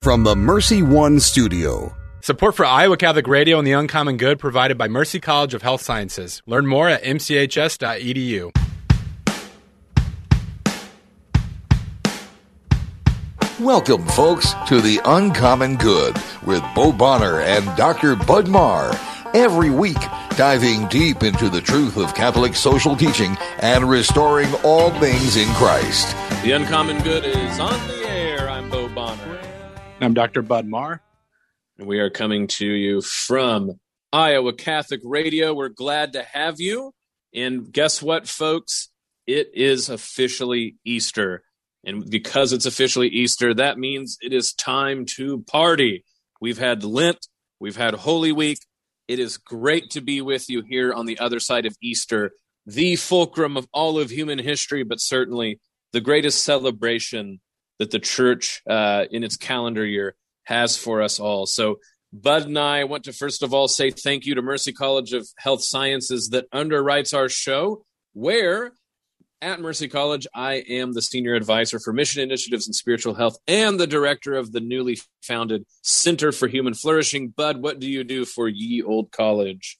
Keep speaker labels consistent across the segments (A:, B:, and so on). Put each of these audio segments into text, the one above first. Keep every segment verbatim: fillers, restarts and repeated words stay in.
A: from the Mercy One studio.
B: Support for Iowa Catholic Radio and the Uncommon Good provided by Mercy College of Health Sciences. Learn more at m c h s dot e d u.
C: Welcome, folks, to the Uncommon Good with Bo Bonner and Doctor Bud Marr. Every week, diving deep into the truth of Catholic social teaching and restoring all things in Christ.
D: The Uncommon Good is on the air. I'm Bo Bonner.
B: I'm Doctor Bud Marr.
D: And we are coming to you from Iowa Catholic Radio. We're glad to have you. And guess what, folks? It is officially Easter. And because it's officially Easter, that means it is time to party. We've had Lent. We've had Holy Week. It is great to be with you here on the other side of Easter, the fulcrum of all of human history, but certainly the greatest celebration that the church uh, in its calendar year has for us all. So Bud and I want to first of all say thank you to Mercy College of Health Sciences that underwrites our show, where at Mercy College, I am the Senior Advisor for Mission Initiatives and Spiritual Health and the Director of the newly founded Center for Human Flourishing. Bud, what do you do for Ye Old College?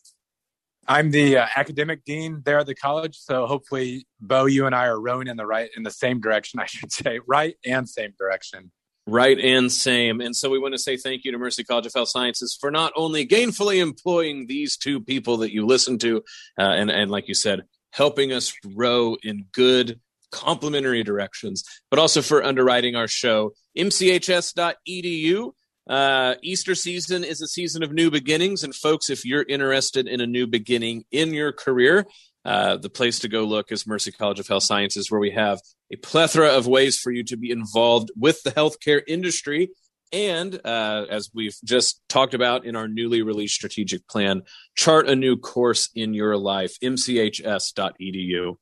B: I'm the uh, Academic Dean there at the college, so hopefully, Bo, you and I are rowing in the right, in the same direction, I should say, right and same direction.
D: Right and same. And so we want to say thank you to Mercy College of Health Sciences for not only gainfully employing these two people that you listen to, uh, and, and like you said, helping us row in good complementary directions, but also for underwriting our show. m c h s dot e d u. Uh, Easter season is a season of new beginnings. And folks, if you're interested in a new beginning in your career, uh, the place to go look is Mercy College of Health Sciences, where we have a plethora of ways for you to be involved with the healthcare industry. And uh, as we've just talked about in our newly released strategic plan, chart a new course in your life, m c h s dot e d u.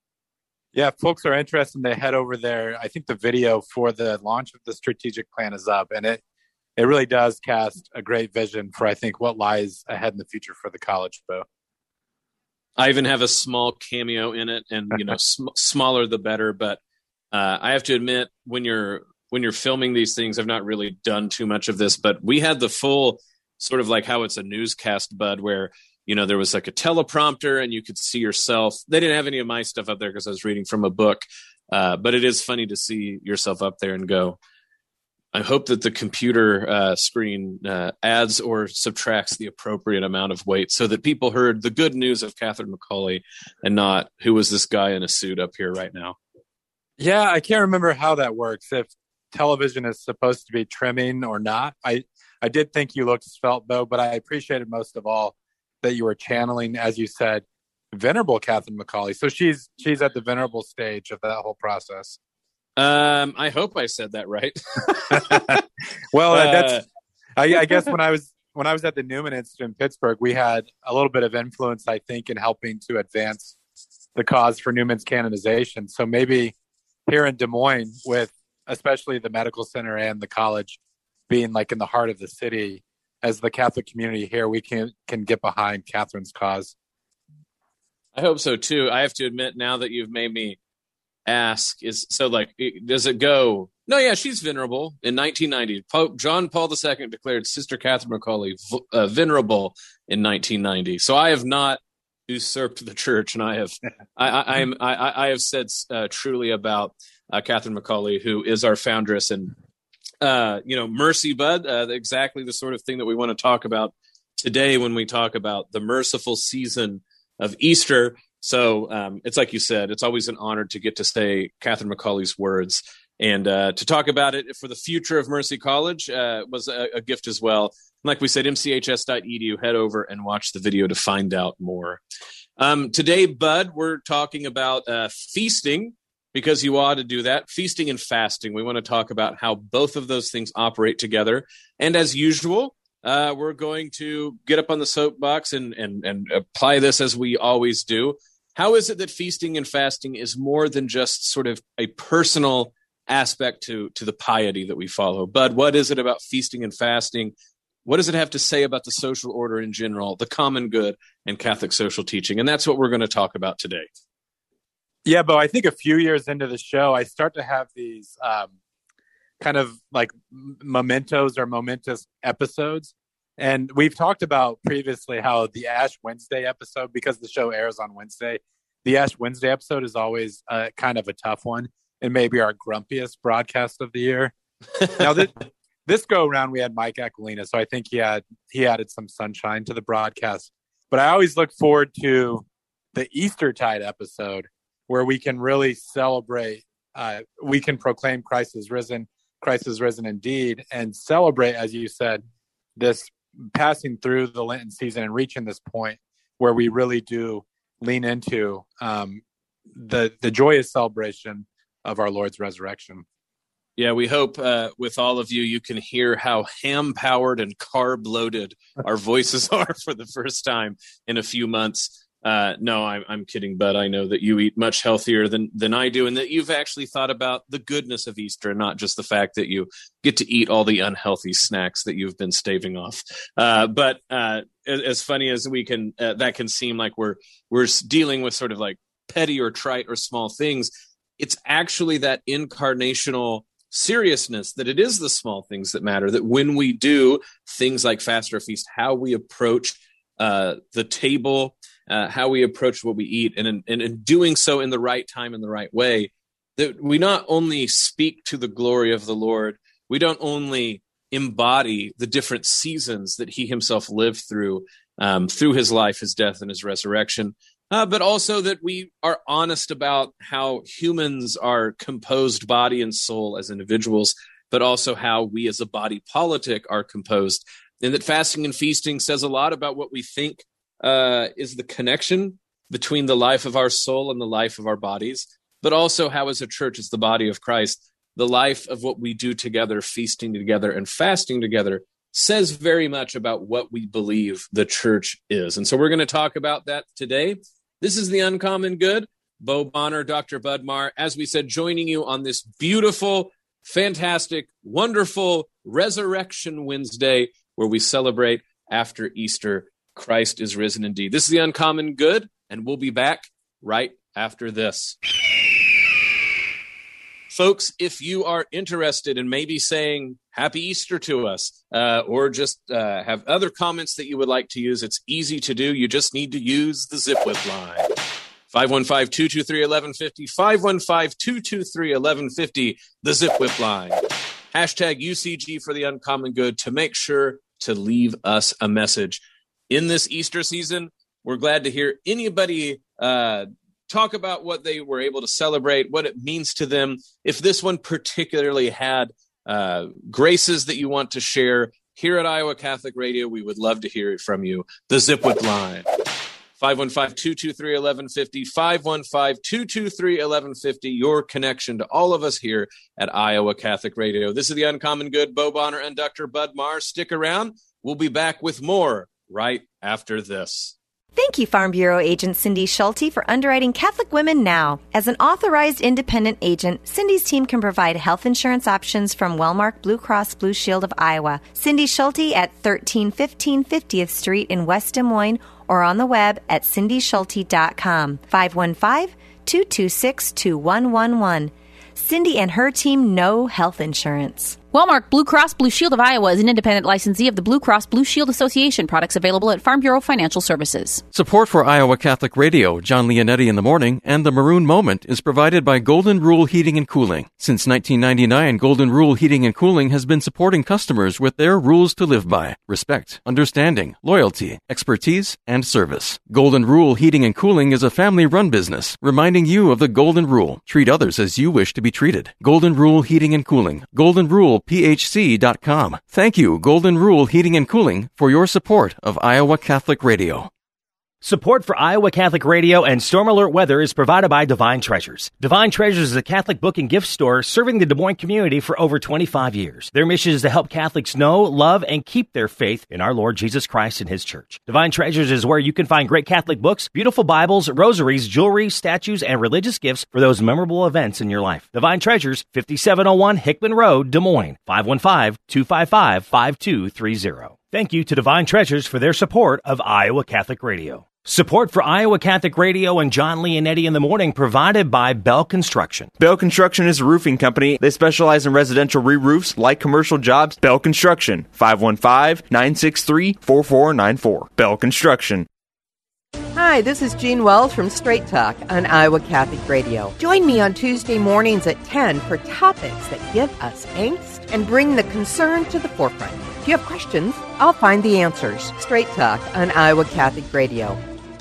B: Yeah, if folks are interested, they head over there. I think the video for the launch of the strategic plan is up, and it it really does cast a great vision for, I think, what lies ahead in the future for the college, Bo.
D: I even have a small cameo in it, and you know, sm- smaller the better. But uh, I have to admit, when you're when you're filming these things, I've not really done too much of this, but we had the full sort of like how it's a newscast, Bud, where, you know, there was like a teleprompter and you could see yourself. They didn't have any of my stuff up there because I was reading from a book. Uh, but it is funny to see yourself up there and go, I hope that the computer uh, screen uh, adds or subtracts the appropriate amount of weight so that people heard the good news of Catherine McCauley and not who was this guy in a suit up here right now.
B: Yeah, I can't remember how that works. If television is supposed to be trimming or not. I, I did think you looked svelte, though, but I appreciated most of all that you were channeling, as you said, Venerable Catherine McCauley. So she's she's at the venerable stage of that whole process.
D: Um, I hope I said that right.
B: Well,
D: uh,
B: that's I, I guess when I was when I was at the Newman Institute in Pittsburgh, we had a little bit of influence, I think, in helping to advance the cause for Newman's canonization. So maybe here in Des Moines, with especially the medical center and the college being like in the heart of the city, as the Catholic community here, we can can get behind Catherine's cause.
D: I hope so too. I have to admit, now that you've made me ask, is so like, does it go? No, yeah, she's venerable. In nineteen ninety, Pope John Paul the Second declared Sister Catherine McCauley uh, venerable in nineteen ninety. So I have not usurped the church, and I have I, I, I am I, I have said uh, truly about uh, Catherine McCauley, who is our foundress, and uh, you know, Mercy, Bud, uh, exactly the sort of thing that we want to talk about today when we talk about the merciful season of Easter. So um, it's like you said, it's always an honor to get to say Catherine McCauley's words, and uh, to talk about it for the future of Mercy College uh, was a, a gift as well. Like we said, m c h s dot e d u, head over and watch the video to find out more. Um, today, Bud, we're talking about uh, feasting, because you ought to do that. Feasting and fasting. We want to talk about how both of those things operate together. And as usual, uh, we're going to get up on the soapbox and, and, and apply this as we always do. How is it that feasting and fasting is more than just sort of a personal aspect to, to the piety that we follow? Bud, what is it about feasting and fasting? What does it have to say about the social order in general, the common good, and Catholic social teaching? And that's what we're going to talk about today.
B: Yeah, but I think a few years into the show, I start to have these um, kind of like mementos or momentous episodes. And we've talked about previously how the Ash Wednesday episode, because the show airs on Wednesday, the Ash Wednesday episode is always uh, kind of a tough one and maybe our grumpiest broadcast of the year. Now, this, this go around, we had Mike Aquilina, so I think he had he added some sunshine to the broadcast. But I always look forward to the Eastertide episode where we can really celebrate. Uh, we can proclaim Christ is risen, Christ is risen indeed, and celebrate, as you said, this passing through the Lenten season and reaching this point where we really do lean into um, the the joyous celebration of our Lord's resurrection.
D: Yeah, we hope uh, with all of you, you can hear how ham-powered and carb-loaded our voices are for the first time in a few months. Uh, no, I'm, I'm kidding, Bud. I know that you eat much healthier than, than I do, and that you've actually thought about the goodness of Easter and not just the fact that you get to eat all the unhealthy snacks that you've been staving off. Uh, but uh, as, as funny as we can, uh, that can seem like we're we're dealing with sort of like petty or trite or small things. It's actually that incarnational seriousness that it is the small things that matter, that when we do things like fast or feast, how we approach uh, the table, Uh, how we approach what we eat, and in, and in doing so in the right time, in the right way, that we not only speak to the glory of the Lord, we don't only embody the different seasons that he himself lived through, um, through his life, his death, and his resurrection, uh, but also that we are honest about how humans are composed body and soul as individuals, but also how we as a body politic are composed, and that fasting and feasting says a lot about what we think Uh, is the connection between the life of our soul and the life of our bodies, but also how as a church, as the body of Christ, the life of what we do together, feasting together and fasting together, says very much about what we believe the church is. And so we're going to talk about that today. This is The Uncommon Good. Bo Bonner, Doctor Bud Marr, as we said, joining you on this beautiful, fantastic, wonderful Resurrection Wednesday, where we celebrate after Easter Christ is risen indeed. This is The Uncommon Good, and we'll be back right after this. Folks, if you are interested in maybe saying Happy Easter to us, uh, or just uh, have other comments that you would like to use, it's easy to do. You just need to use the Zipwhip line. five one five, two two three, one one five zero, five one five, two two three, one one five zero, the Zipwhip line. Hashtag U C G for The Uncommon Good to make sure to leave us a message. In this Easter season, we're glad to hear anybody uh, talk about what they were able to celebrate, what it means to them. If this one particularly had uh, graces that you want to share here at Iowa Catholic Radio, we would love to hear it from you. The Zipwhip line, five one five, two two three, one one five zero, five one five, two two three, one one five zero, your connection to all of us here at Iowa Catholic Radio. This is The Uncommon Good. Bo Bonner and Doctor Bud Marr. Stick around. We'll be back with more right after this.
E: Thank you, Farm Bureau agent Cindy Schulte, for underwriting Catholic Women Now. As an authorized independent agent, Cindy's team can provide health insurance options from Wellmark Blue Cross Blue Shield of Iowa. Cindy Schulte at thirteen fifteen fiftieth Street in West Des Moines, or on the web at cindy schulte dot com. five one five, two two six, two one one one. Cindy and her team know health insurance.
F: Wellmark Blue Cross Blue Shield of Iowa is an independent licensee of the Blue Cross Blue Shield Association. Products available at Farm Bureau Financial Services.
G: Support for Iowa Catholic Radio, John Leonetti in the Morning, and The Maroon Moment is provided by Golden Rule Heating and Cooling. Since nineteen ninety-nine, Golden Rule Heating and Cooling has been supporting customers with their rules to live by: respect, understanding, loyalty, expertise, and service. Golden Rule Heating and Cooling is a family-run business, reminding you of the Golden Rule. Treat others as you wish to be treated. Golden Rule Heating and Cooling. Golden Rule P H C dot com. Thank you, Golden Rule Heating and Cooling, for your support of Iowa Catholic Radio.
H: Support for Iowa Catholic Radio and Storm Alert Weather is provided by Divine Treasures. Divine Treasures is a Catholic book and gift store serving the Des Moines community for over twenty-five years. Their mission is to help Catholics know, love, and keep their faith in our Lord Jesus Christ and His Church. Divine Treasures is where you can find great Catholic books, beautiful Bibles, rosaries, jewelry, statues, and religious gifts for those memorable events in your life. Divine Treasures, fifty-seven oh one Hickman Road, Des Moines, five one five, two five five, five two three zero. Thank you to Divine Treasures for their support of Iowa Catholic Radio. Support for Iowa Catholic Radio and John Leonetti in the Morning provided by Bell Construction.
I: Bell Construction is a roofing company. They specialize in residential re-roofs like commercial jobs. Bell Construction, five one five, nine six three, four four nine four. Bell Construction.
J: Hi, this is Jean Wells from Straight Talk on Iowa Catholic Radio. Join me on Tuesday mornings at ten for topics that give us angst and bring the concern to the forefront. If you have questions, I'll find the answers. Straight Talk on Iowa Catholic Radio.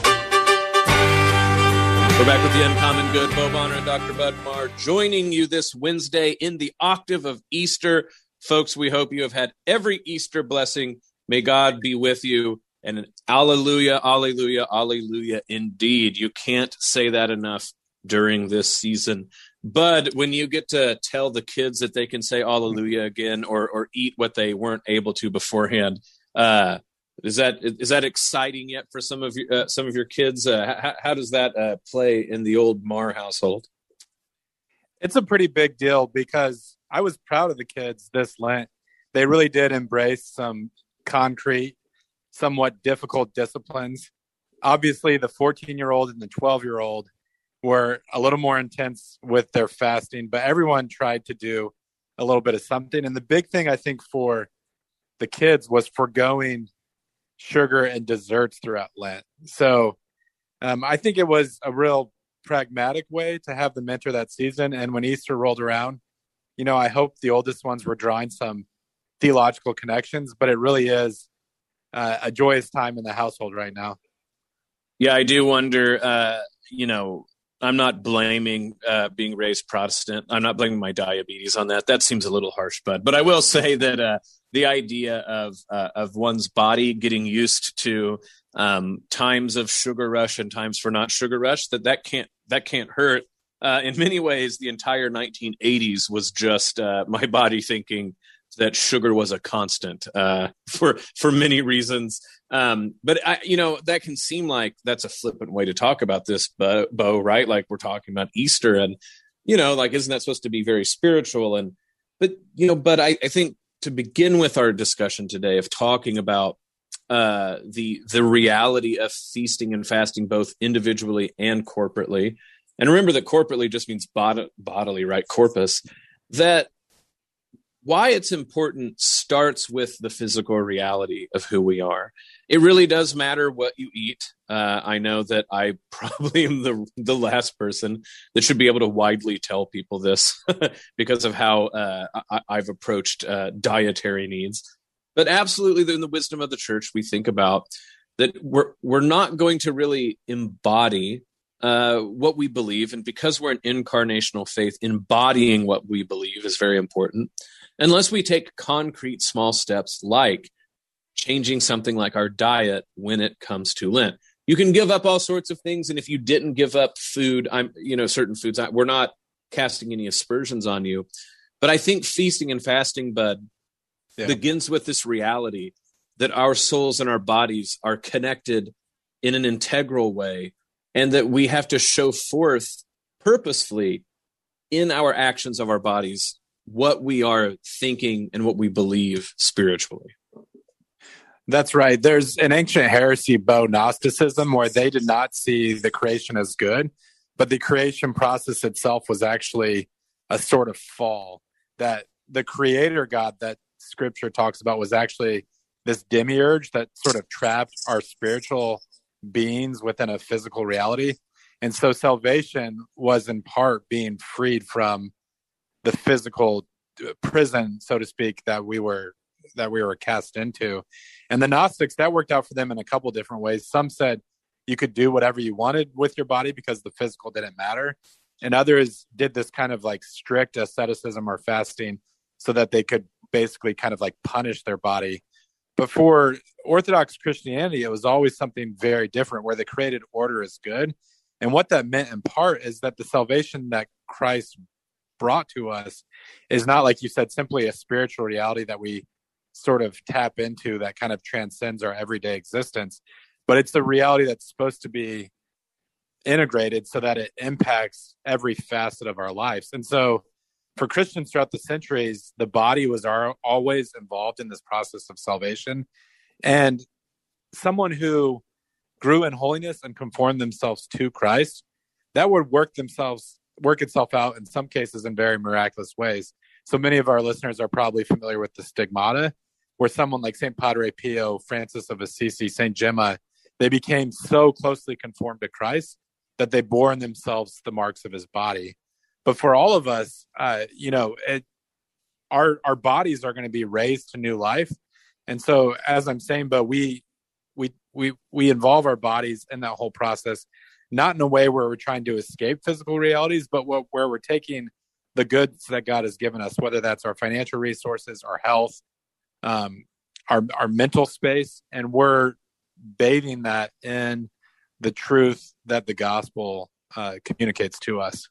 D: We're back with the Uncommon Good, Bo Bonner and Doctor Bud Marr, joining you this Wednesday in the octave of Easter. Folks, we hope you have had every Easter blessing. May God be with you. And an alleluia, alleluia, alleluia indeed. You can't say that enough during this season. Bud, when you get to tell the kids that they can say alleluia again or or eat what they weren't able to beforehand, uh, Is that is that exciting yet for some of your uh, some of your kids? Uh, how, how does that uh, play in the old Marr household?
B: It's a pretty big deal because I was proud of the kids this Lent. They really did embrace some concrete, somewhat difficult disciplines. Obviously, the fourteen-year-old and the twelve-year-old were a little more intense with their fasting, but everyone tried to do a little bit of something. And the big thing, I think, for the kids was foregoing sugar and desserts throughout Lent. So um, I think it was a real pragmatic way to have them enter that season. And when Easter rolled around, you know, I hope the oldest ones were drawing some theological connections, but it really is uh, a joyous time in the household right now.
D: Yeah, I do wonder, uh, you know, I'm not blaming uh, being raised Protestant. I'm not blaming my diabetes on that. That seems a little harsh, Bud. But I will say that uh, the idea of uh, of one's body getting used to um, times of sugar rush and times for not sugar rush, that that can't that can't hurt. Uh, in many ways, the entire nineteen eighties was just uh, my body thinking that sugar was a constant uh, for for many reasons. Um, but, I, you know, that can seem like that's a flippant way to talk about this, Bo, Bo, right? Like we're talking about Easter and, you know, like, isn't that supposed to be very spiritual? And, but, you know, but I, I think to begin with our discussion today of talking about uh, the the reality of feasting and fasting, both individually and corporately. And remember that corporately just means bod- bodily, right? Corpus, that why it's important starts with the physical reality of who we are. It really does matter what you eat. Uh, I know that I probably am the the last person that should be able to widely tell people this because of how uh, I, I've approached uh, dietary needs. But absolutely, in the wisdom of the church, we think about that we're we're not going to really embody uh, what we believe. And because we're an incarnational faith, embodying what we believe is very important. Unless we take concrete small steps like changing something like our diet when it comes to Lent. You can give up all sorts of things. And if you didn't give up food, I'm, you know, certain foods, we're not casting any aspersions on you. But I think feasting and fasting, Bud, yeah. begins with this reality that our souls and our bodies are connected in an integral way, and that we have to show forth purposefully in our actions of our bodies what we are thinking and what we believe spiritually.
B: That's right. There's an ancient heresy, Bo, Gnosticism, where they did not see the creation as good, but the creation process itself was actually a sort of fall. That the creator God that scripture talks about was actually this demiurge that sort of trapped our spiritual beings within a physical reality. And so salvation was in part being freed from the physical prison, so to speak, that we were that we were cast into. And the Gnostics, that worked out for them in a couple different ways. Some said you could do whatever you wanted with your body because the physical didn't matter. And others did this kind of like strict asceticism or fasting so that they could basically kind of like punish their body. But for Orthodox Christianity, it was always something very different, where the created order is good. And what that meant in part is that the salvation that Christ brought to us is not, like you said, simply a spiritual reality that we sort of tap into that kind of transcends our everyday existence, but it's the reality that's supposed to be integrated so that it impacts every facet of our lives. And so for Christians throughout the centuries, the body was our, always involved in this process of salvation. And someone who grew in holiness and conformed themselves to Christ, that would work themselves work itself out in some cases in very miraculous ways. So many of our listeners are probably familiar with the stigmata, where someone like Saint Padre Pio, Francis of Assisi, Saint Gemma, they became so closely conformed to Christ that they bore in themselves the marks of his body. But for all of us, uh, you know, it, our our bodies are going to be raised to new life. And so, as I'm saying, but we we we we involve our bodies in that whole process, not in a way where we're trying to escape physical realities, but what, where we're taking the goods that God has given us, whether that's our financial resources, our health, um, our our mental space, and we're bathing that in the truth that the gospel uh, communicates to us.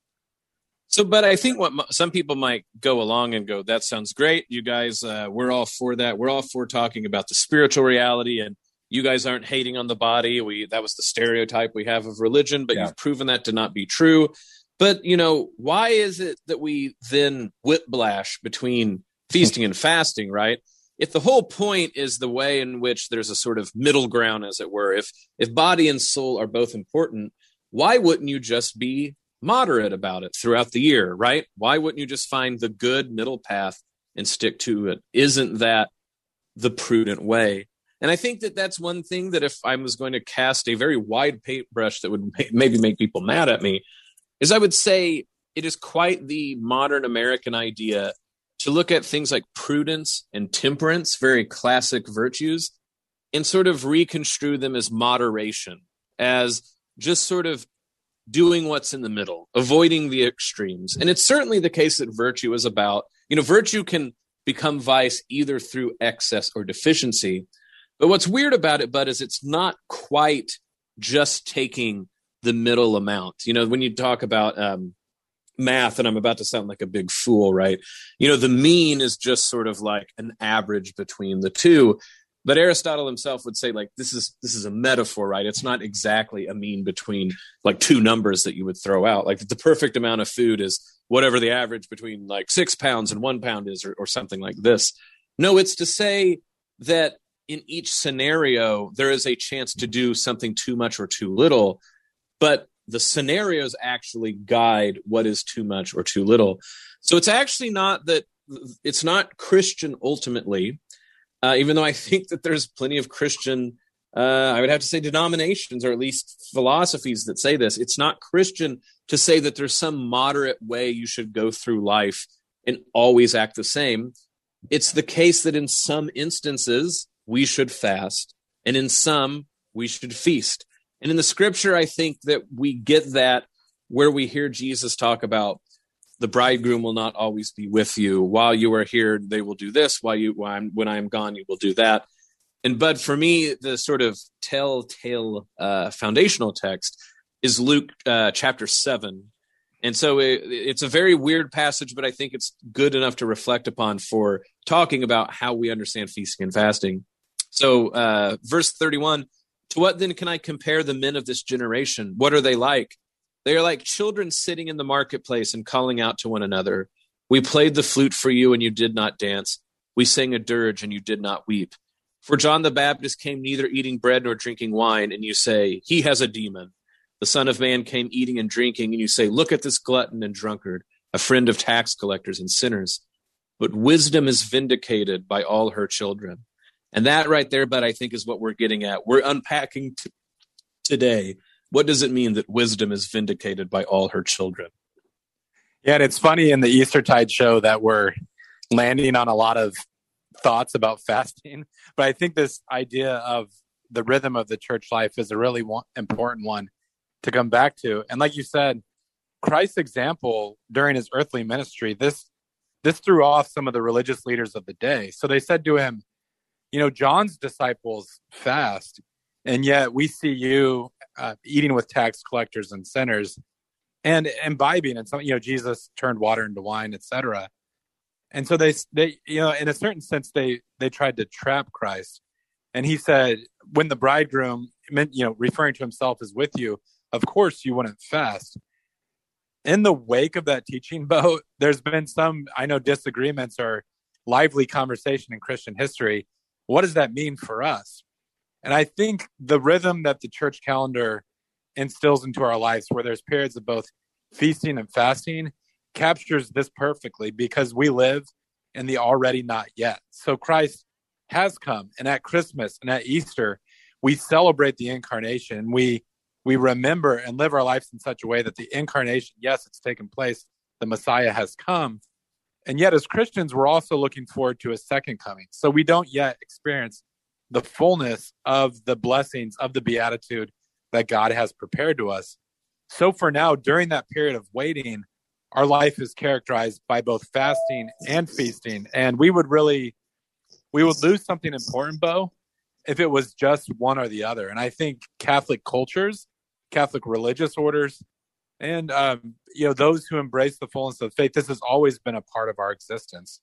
D: So, but I think what m- some people might go along and go, that sounds great. You guys, uh, we're all for that. We're all for talking about the spiritual reality, and you guys aren't hating on the body. We that was the stereotype we have of religion, but yeah. You've proven that to not be true. But, you know, why is it that we then whiplash between feasting and fasting, right? If the whole point is the way in which there's a sort of middle ground, as it were, if if body and soul are both important, why wouldn't you just be moderate about it throughout the year, right? Why wouldn't you just find the good middle path and stick to it? Isn't that the prudent way? And I think that that's one thing that if I was going to cast a very wide paintbrush that would maybe make people mad at me, is I would say it is quite the modern American idea to look at things like prudence and temperance, very classic virtues, and sort of reconstrue them as moderation, as just sort of doing what's in the middle, avoiding the extremes. And it's certainly the case that virtue is about, you know, virtue can become vice either through excess or deficiency. But what's weird about it, Bud, is it's not quite just taking the middle amount. You know, when you talk about um, math, and I'm about to sound like a big fool, right? You know, the mean is just sort of like an average between the two. But Aristotle himself would say, like, this is this is a metaphor, right? It's not exactly a mean between like two numbers that you would throw out. Like the perfect amount of food is whatever the average between like six pounds and one pound is, or, or something like this. No, it's to say that in each scenario, there is a chance to do something too much or too little, but the scenarios actually guide what is too much or too little. So it's actually not that it's not Christian ultimately. Uh, even though I think that there's plenty of Christian, uh, I would have to say denominations, or at least philosophies that say this. It's not Christian to say that there's some moderate way you should go through life and always act the same. It's the case that in some instances we should fast, and in some we should feast. And in the scripture, I think that we get that where we hear Jesus talk about the bridegroom will not always be with you. While you are here, they will do this. While you, while I'm, when I am gone, you will do that. And Bud, for me, the sort of telltale uh, foundational text is Luke uh, chapter seven. And so it, it's a very weird passage, but I think it's good enough to reflect upon for talking about how we understand feasting and fasting. So uh, verse thirty-one, to what then can I compare the men of this generation? What are they like? They are like children sitting in the marketplace and calling out to one another. We played the flute for you and you did not dance. We sang a dirge and you did not weep. For John the Baptist came neither eating bread nor drinking wine, and you say, he has a demon. The Son of Man came eating and drinking, and you say, look at this glutton and drunkard, a friend of tax collectors and sinners. But wisdom is vindicated by all her children. And that right there, Bud, I think is what we're getting at. We're unpacking t- today. What does it mean that wisdom is vindicated by all her children?
B: Yeah, and it's funny in the Eastertide show that we're landing on a lot of thoughts about fasting, but I think this idea of the rhythm of the church life is a really one, important one to come back to. And like you said, Christ's example during his earthly ministry, this this threw off some of the religious leaders of the day. So they said to him, you know, John's disciples fast, and yet we see you uh, eating with tax collectors and sinners and imbibing. And so, you know, Jesus turned water into wine, et cetera. And so they, they, you know, in a certain sense, they, they tried to trap Christ. And he said, when the bridegroom, you know, referring to himself as with you, of course you wouldn't fast. In the wake of that teaching, Bo, there's been some, I know, disagreements or lively conversation in Christian history. What does that mean for us? And I think the rhythm that the church calendar instills into our lives, where there's periods of both feasting and fasting, captures this perfectly, because we live in the already not yet. So Christ has come, and at Christmas and at Easter, we celebrate the incarnation. We we remember and live our lives in such a way that the incarnation, yes, it's taken place, the Messiah has come. And yet as Christians, we're also looking forward to his second coming. So we don't yet experience the fullness of the blessings of the beatitude that God has prepared to us. So for now, during that period of waiting, our life is characterized by both fasting and feasting. And we would really, we would lose something important, Bo, if it was just one or the other. And I think Catholic cultures, Catholic religious orders, and um, you know, those who embrace the fullness of faith, this has always been a part of our existence.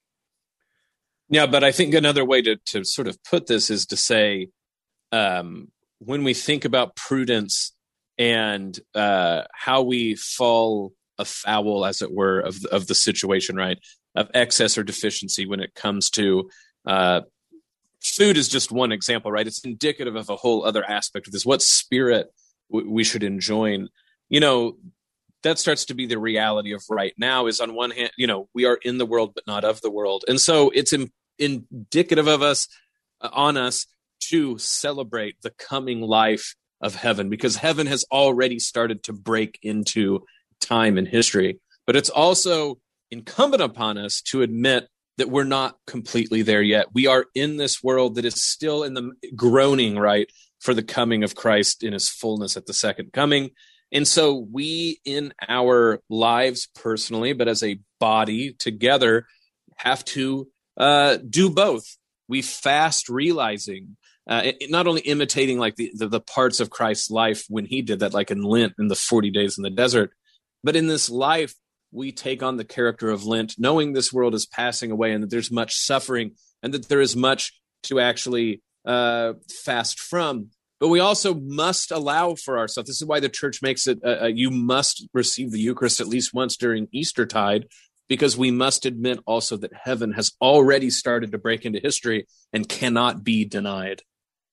D: Yeah, but I think another way to, to sort of put this is to say, um, when we think about prudence and uh, how we fall afoul, as it were, of, of the situation, right, of excess or deficiency when it comes to uh, food is just one example, right? It's indicative of a whole other aspect of this. What spirit w- we should enjoin, you know, that starts to be the reality of right now. Is on one hand, you know, we are in the world, but not of the world. And so it's in, indicative of us, uh, on us to celebrate the coming life of heaven, because heaven has already started to break into time and history. But it's also incumbent upon us to admit that we're not completely there yet. We are in this world that is still in the groaning, right, for the coming of Christ in his fullness at the second coming. And so we, in our lives personally, but as a body together, have to uh, do both. We fast realizing, uh, it, not only imitating like the, the, the parts of Christ's life when he did that, like in Lent, in the forty days in the desert, but in this life, we take on the character of Lent, knowing this world is passing away and that there's much suffering and that there is much to actually uh, fast from. But we also must allow for ourselves. This is why the church makes it, uh, you must receive the Eucharist at least once during Eastertide, because we must admit also that heaven has already started to break into history and cannot be denied.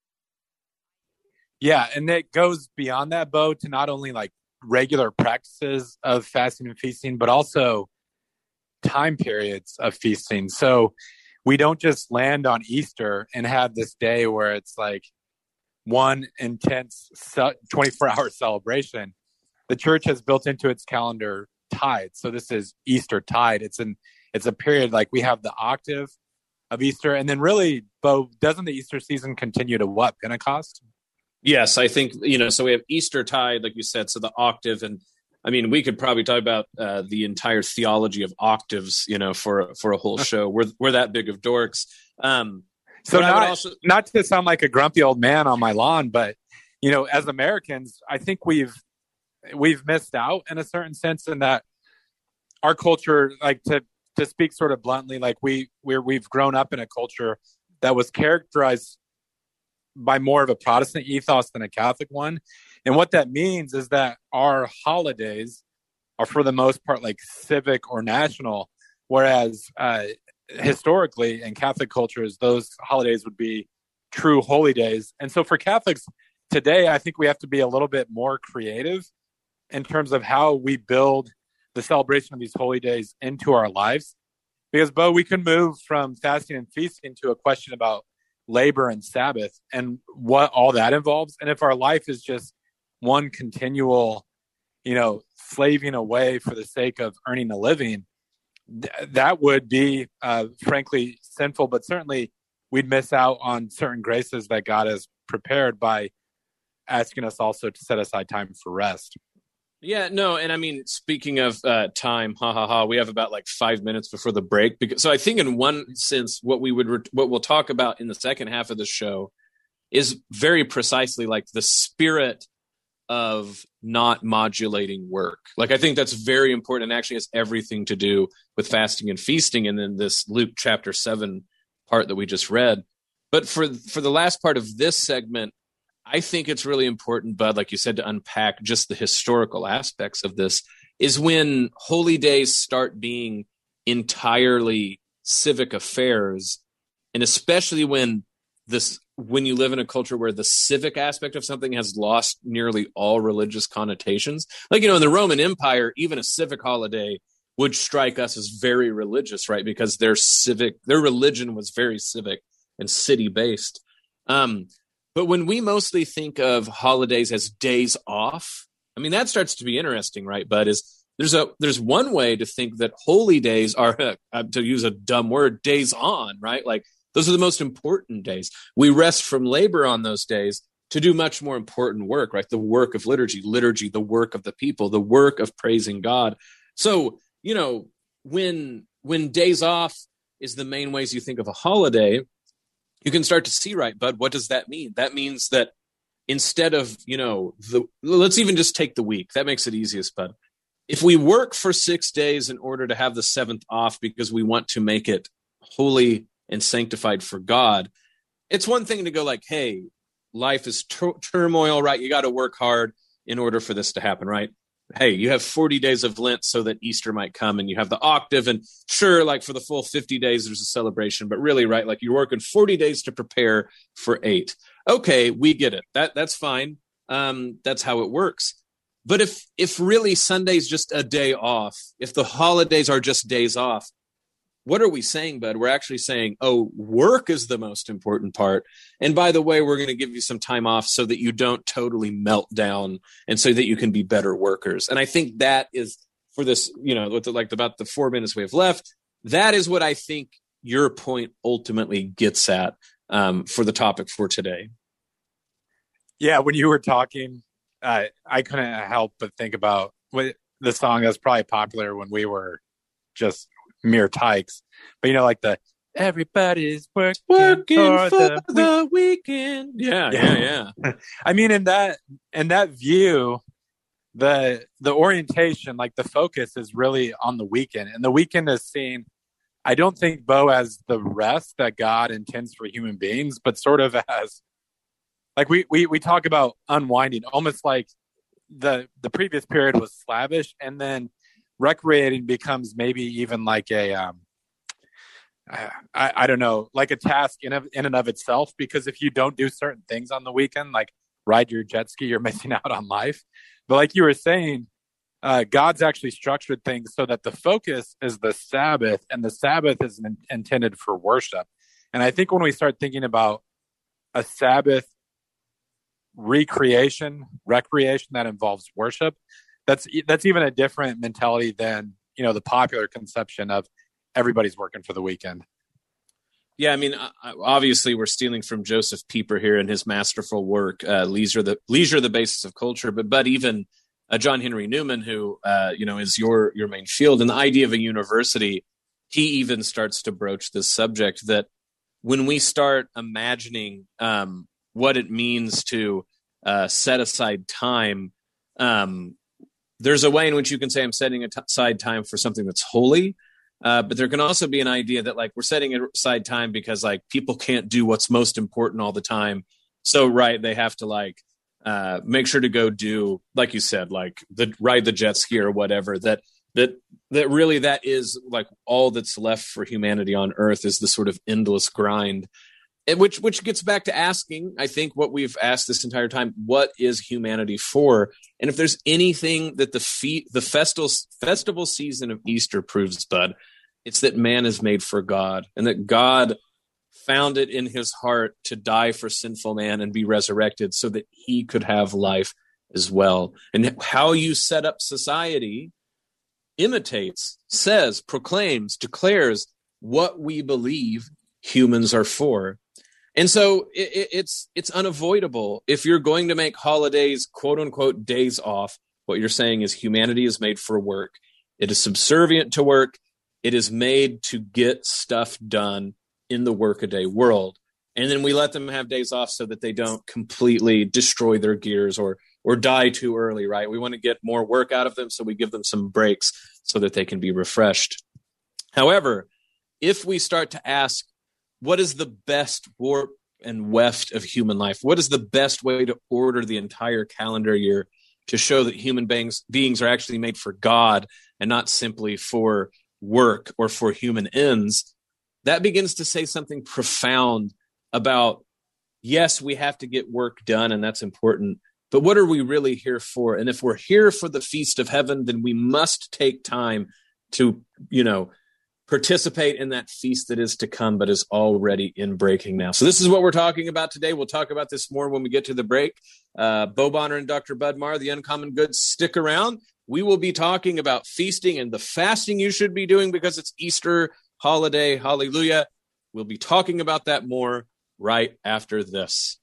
B: Yeah, and it goes beyond that, Bo, to not only like regular practices of fasting and feasting, but also time periods of feasting. So we don't just land on Easter and have this day where it's like one intense twenty-four hour celebration. The church has built into its calendar tide. So this is Easter tide. It's an it's a period like we have the octave of Easter, and then really, Bo, doesn't the Easter season continue to what? Pentecost?
D: Yes, I think, you know, so we have Easter tide, like you said, so the octave, and I mean, we could probably talk about uh, the entire theology of octaves, you know, for for a whole show. We're we're that big of dorks. Um,
B: so not,
D: also...
B: not to sound like a grumpy old man on my lawn, but you know, as Americans, I think we've we've missed out in a certain sense in that our culture, like to to speak sort of bluntly, like we we're we've grown up in a culture that was characterized by more of a Protestant ethos than a Catholic one. And what that means is that our holidays are for the most part like civic or national, whereas uh, historically in Catholic cultures, those holidays would be true holy days. And so for Catholics today, I think we have to be a little bit more creative in terms of how we build the celebration of these holy days into our lives. Because, Bo, we can move from fasting and feasting to a question about labor and Sabbath and what all that involves. And if our life is just one continual, you know, slaving away for the sake of earning a living, th- that would be, uh, frankly, sinful. But certainly we'd miss out on certain graces that God has prepared by asking us also to set aside time for rest.
D: Yeah, no, and I mean, speaking of uh, time, ha ha ha, we have about like five minutes before the break. Because, so I think in one sense, what we would, re- what we'll talk about in the second half of the show is very precisely like the spirit of not modulating work. Like, I think that's very important and actually has everything to do with fasting and feasting. And then this Luke chapter seven part that we just read. But for for the last part of this segment, I think it's really important, Bud, like you said, to unpack just the historical aspects of this, is when holy days start being entirely civic affairs, and especially when this when you live in a culture where the civic aspect of something has lost nearly all religious connotations. Like, you know, in the Roman Empire, even a civic holiday would strike us as very religious, right? Because their civic, their religion was very civic and city-based. Um, but when we mostly think of holidays as days off, I mean, that starts to be interesting, right, Bud? Is there's a there's one way to think that holy days are, uh, to use a dumb word, days on, right? Like, those are the most important days. We rest from labor on those days to do much more important work, right? The work of liturgy, liturgy, the work of the people, the work of praising God. So, you know, when when days off is the main ways you think of a holiday, you can start to see, right, Bud, what does that mean? That means that instead of, you know, the let's even just take the week. That makes it easiest, Bud. If we work for six days in order to have the seventh off because we want to make it holy and sanctified for God, it's one thing to go like, hey, life is tur- turmoil, right? You got to work hard in order for this to happen, right? Hey, you have forty days of Lent so that Easter might come, and you have the octave, and sure, like for the full fifty days, there's a celebration, but really, right, like you're working forty days to prepare for eight. Okay, we get it. That That's fine. Um, that's how it works. But if if really Sunday's just a day off, if the holidays are just days off, what are we saying, Bud? We're actually saying, oh, work is the most important part. And by the way, we're going to give you some time off so that you don't totally melt down and so that you can be better workers. And I think that is for this, you know, with the, like about the four minutes we have left, that is what I think your point ultimately gets at um, for the topic for today.
B: Yeah, when you were talking, uh, I couldn't help but think about what, the song that was probably popular when we were just mere tykes, but you know, like the everybody's working,
D: working
B: for,
D: for
B: the,
D: the weekend. Yeah, yeah, yeah.
B: yeah. I mean, in that in that view, the the orientation, like the focus, is really on the weekend, and the weekend is seen, I don't think, Bo, as the rest that God intends for human beings, but sort of as like we we we talk about unwinding, almost like the the previous period was slavish, and then recreating becomes maybe even like a, um, I, I don't know, like a task in, of, in and of itself, because if you don't do certain things on the weekend, like ride your jet ski, you're missing out on life. But like you were saying, uh, God's actually structured things so that the focus is the Sabbath, and the Sabbath is in, intended for worship. And I think when we start thinking about a Sabbath recreation, recreation that involves worship, That's that's even a different mentality than, you know, the popular conception of everybody's working for the weekend.
D: Yeah, I mean, obviously we're stealing from Joseph Pieper here in his masterful work, uh, Leisure, the Leisure, the Basis of Culture. But but even uh, John Henry Newman, who uh, you know is your your main field, and the idea of a university, he even starts to broach this subject that when we start imagining um, what it means to uh, set aside time. Um, There's a way in which you can say I'm setting aside time for something that's holy, uh, but there can also be an idea that like we're setting aside time because like people can't do what's most important all the time. So right, they have to like uh, make sure to go do, like you said, like the ride the jet ski or whatever. That that that really that is like all that's left for humanity on Earth is the sort of endless grind. Which which gets back to asking, I think, what we've asked this entire time: what is humanity for? And if there's anything that the fe- the festival festival season of Easter proves, Bud, it's that man is made for God, and that God found it in His heart to die for sinful man and be resurrected, so that He could have life as well. And how you set up society imitates, says, proclaims, declares what we believe humans are for. And so it, it's it's unavoidable. If you're going to make holidays, quote unquote, days off, what you're saying is humanity is made for work. It is subservient to work. It is made to get stuff done in the workaday world. And then we let them have days off so that they don't completely destroy their gears or or die too early, right? We want to get more work out of them, so we give them some breaks so that they can be refreshed. However, if we start to ask, what is the best warp and weft of human life? What is the best way to order the entire calendar year to show that human beings, beings are actually made for God and not simply for work or for human ends? That begins to say something profound about yes, we have to get work done, and that's important. But what are we really here for? And if we're here for the feast of heaven, then we must take time to, you know, participate in that feast that is to come, but is already in breaking now. So this is what we're talking about today. We'll talk about this more when we get to the break. Uh, Bo Bonner and Doctor Bud Marr, the Uncommon Good, stick around. We will be talking about feasting and the fasting you should be doing because it's Easter holiday. Hallelujah. We'll be talking about that more right after this.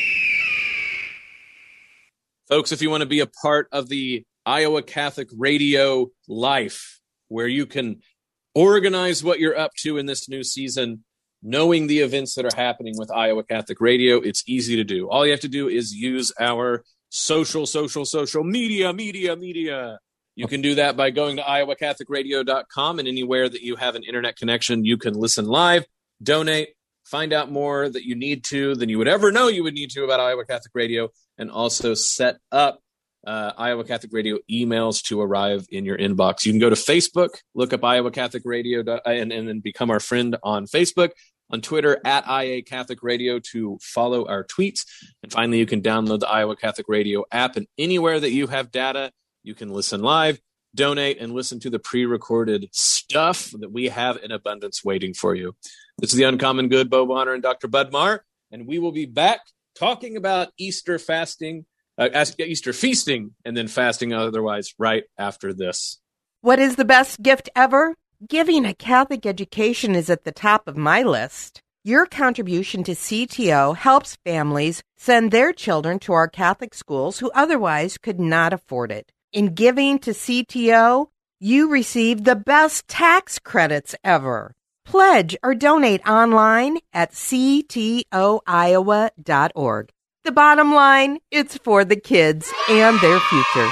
D: Folks, if you want to be a part of the Iowa Catholic Radio life, where you can organize what you're up to in this new season, knowing the events that are happening with Iowa Catholic Radio, it's easy to do. All you have to do is use our social, social, social media, media, media. You can do that by going to iowa catholic radio dot com, and anywhere that you have an internet connection, you can listen live, donate, find out more that you need to than you would ever know you would need to about Iowa Catholic Radio, and also set up uh, Iowa Catholic Radio emails to arrive in your inbox. You can go to Facebook, look up Iowa Catholic Radio, and, and then become our friend on Facebook, on Twitter, at I A Catholic Radio, to follow our tweets. And finally, you can download the Iowa Catholic Radio app, and anywhere that you have data, you can listen live, donate, and listen to the pre-recorded stuff that we have in abundance waiting for you. This is the Uncommon Good, Bo Bonner and Doctor Bud Marr, and we will be back talking about Easter fasting, uh, Easter feasting, and then fasting otherwise right after this.
J: What is the best gift ever? Giving a Catholic education is at the top of my list. Your contribution to C T O helps families send their children to our Catholic schools who otherwise could not afford it. In giving to C T O, you receive the best tax credits ever. Pledge or donate online at c t o iowa dot org. The bottom line, it's for the kids and their future.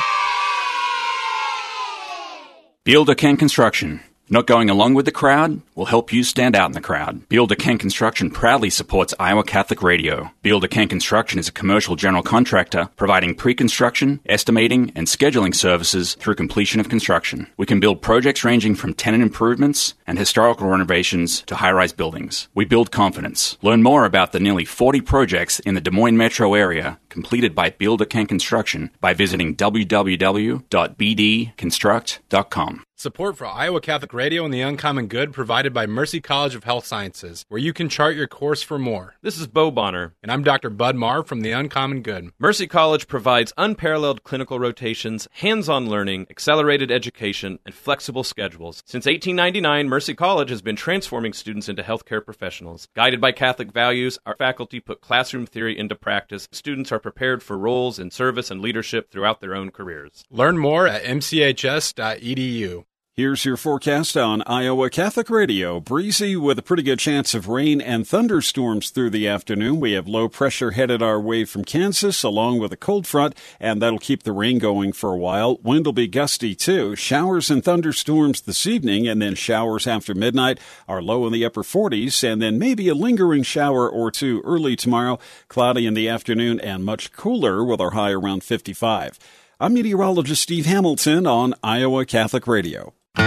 K: Beal Ken Construction. Not going along with the crowd will help you stand out in the crowd. Beal Ken Construction proudly supports Iowa Catholic Radio. Beal Ken Construction is a commercial general contractor providing pre-construction, estimating, and scheduling services through completion of construction. We can build projects ranging from tenant improvements and historical renovations to high-rise buildings. We build confidence. Learn more about the nearly forty projects in the Des Moines metro area completed by Beal Ken Construction by visiting w w w dot b d construct dot com.
L: Support for Iowa Catholic Radio and the Uncommon Good provided by Mercy College of Health Sciences, where you can chart your course for more.
G: This is Bo Bonner.
L: And I'm Doctor Bud Marr from the Uncommon Good.
G: Mercy College provides unparalleled clinical rotations, hands-on learning, accelerated education, and flexible schedules. Since eighteen ninety-nine, Mercy College has been transforming students into healthcare professionals. Guided by Catholic values, our faculty put classroom theory into practice. Students are prepared for roles in service and leadership throughout their own careers.
L: Learn more at m c h s dot e d u.
M: Here's your forecast on Iowa Catholic Radio. Breezy with a pretty good chance of rain and thunderstorms through the afternoon. We have low pressure headed our way from Kansas along with a cold front, and that'll keep the rain going for a while. Wind will be gusty too. Showers and thunderstorms this evening, and then showers after midnight. Our low in the upper forties, and then maybe a lingering shower or two early tomorrow. Cloudy in the afternoon and much cooler with our high around fifty-five. I'm meteorologist Steve Hamilton on Iowa Catholic Radio.
D: We're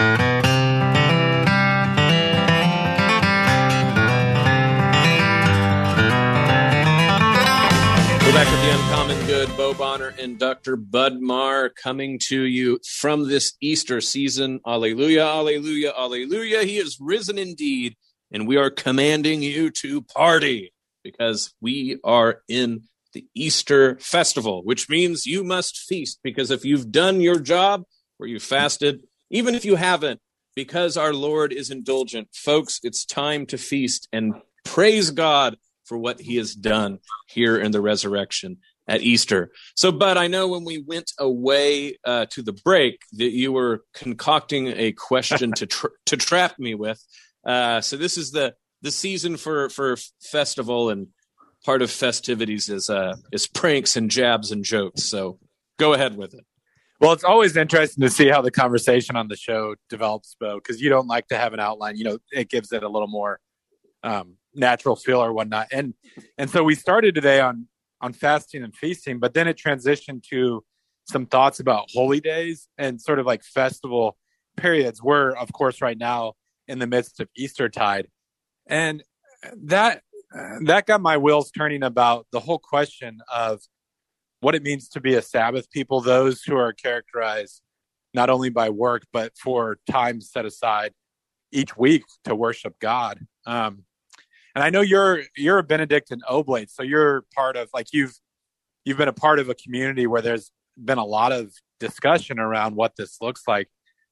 D: back with the Uncommon Good, Bo Bonner and Doctor Bud Marr, coming to you from this Easter season. Alleluia, alleluia, alleluia. He is risen indeed, and we are commanding you to party because we are in the Easter festival, which means you must feast, because if you've done your job or you fasted, even if you haven't, because our Lord is indulgent, folks, it's time to feast and praise God for what he has done here in the resurrection at Easter. So, Bud, I know when we went away uh, to the break that you were concocting a question to tra- to trap me with. Uh, so this is the the season for for festival, and part of festivities is uh, is pranks and jabs and jokes. So go ahead with it.
B: Well, it's always interesting to see how the conversation on the show develops, Bo, because you don't like to have an outline. You know, it gives it a little more um, natural feel or whatnot. And and so we started today on on fasting and feasting, but then it transitioned to some thoughts about holy days and sort of like festival periods. We're, of course, right now in the midst of Eastertide. And that that got my wheels turning about the whole question of what it means to be a Sabbath people, those who are characterized not only by work, but for time set aside each week to worship God. Um, and I know you're you're a Benedictine Oblate, so you're part of, like, you've you've been a part of a community where there's been a lot of discussion around what this looks like.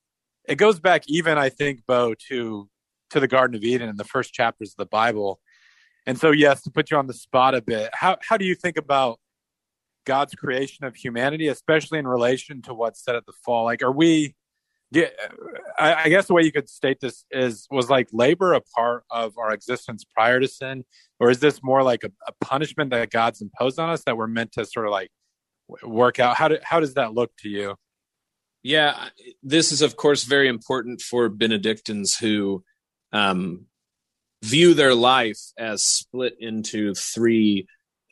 B: It goes back even, I think, Bo, to to the Garden of Eden in the first chapters of the Bible. And so, yes, to put you on the spot a bit, how how do you think about God's creation of humanity, especially in relation to what's said at the fall? Like, are we, yeah, I, I guess the way you could state this is, was like labor a part of our existence prior to sin? Or is this more like a, a punishment that God's imposed on us that we're meant to sort of like work out? How do, how does that look to you?
D: Yeah, this is, of course, very important for Benedictines who um, view their life as split into three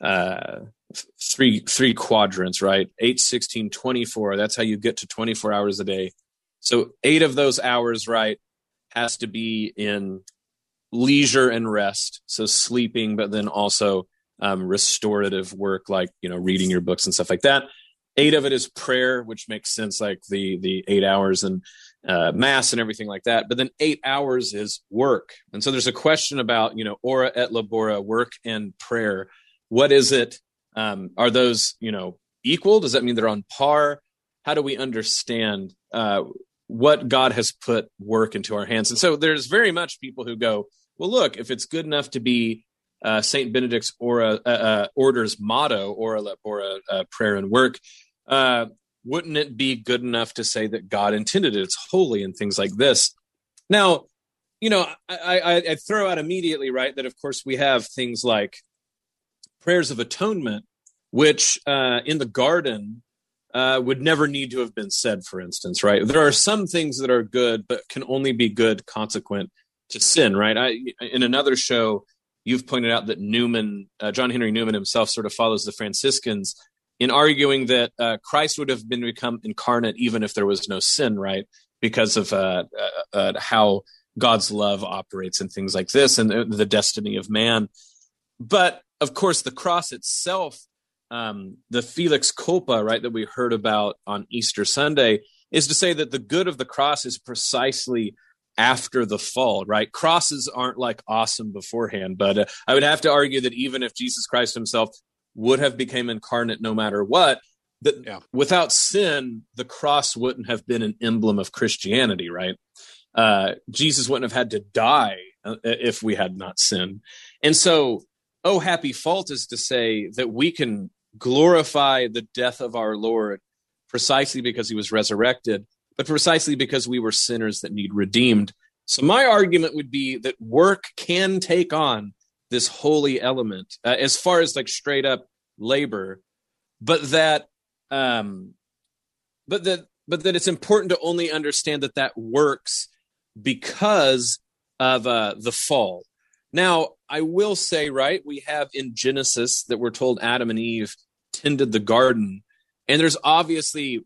D: uh, three three quadrants, right? eight, sixteen, twenty-four. That's how you get to twenty-four hours a day. So eight of those hours, right, has to be in leisure and rest. So sleeping, but then also um, restorative work, like, you know, reading your books and stuff like that. Eight of it is prayer, which makes sense, like the the eight hours and uh, mass and everything like that. But then eight hours is work. And so there's a question about, you know, ora et labora, work and prayer. What is it? Um, are those, you know, equal? Does that mean they're on par? How do we understand uh, what God has put work into our hands? And so there's very much people who go, well, look, if it's good enough to be uh, Saint Benedict's ora, uh, uh, order's motto, ora labora, uh, prayer and work, uh, wouldn't it be good enough to say that God intended it? It's holy and things like this. Now, you know, I, I, I throw out immediately, right, that of course we have things like prayers of atonement, which uh, in the garden uh, would never need to have been said, for instance, right? There are some things that are good, but can only be good consequent to sin, right? I, in another show, you've pointed out that Newman, uh, John Henry Newman himself sort of follows the Franciscans in arguing that uh, Christ would have been become incarnate even if there was no sin, right? Because of uh, uh, uh, how God's love operates and things like this and the, the destiny of man. But of course, the cross itself, um, the Felix Culpa, right, that we heard about on Easter Sunday, is to say that the good of the cross is precisely after the fall, right? Crosses aren't like awesome beforehand, but uh, I would have to argue that even if Jesus Christ himself would have become incarnate no matter what, that yeah. without sin, the cross wouldn't have been an emblem of Christianity, right? Uh, Jesus wouldn't have had to die uh, if we had not sinned. And so, oh, happy fault is to say that we can glorify the death of our Lord precisely because he was resurrected, but precisely because we were sinners that need redeemed. So my argument would be that work can take on this holy element uh, as far as like straight up labor, but that, um, but that, but that it's important to only understand that that works because of uh, the fall. Now, I will say, right, we have in Genesis that we're told Adam and Eve tended the garden, and there's obviously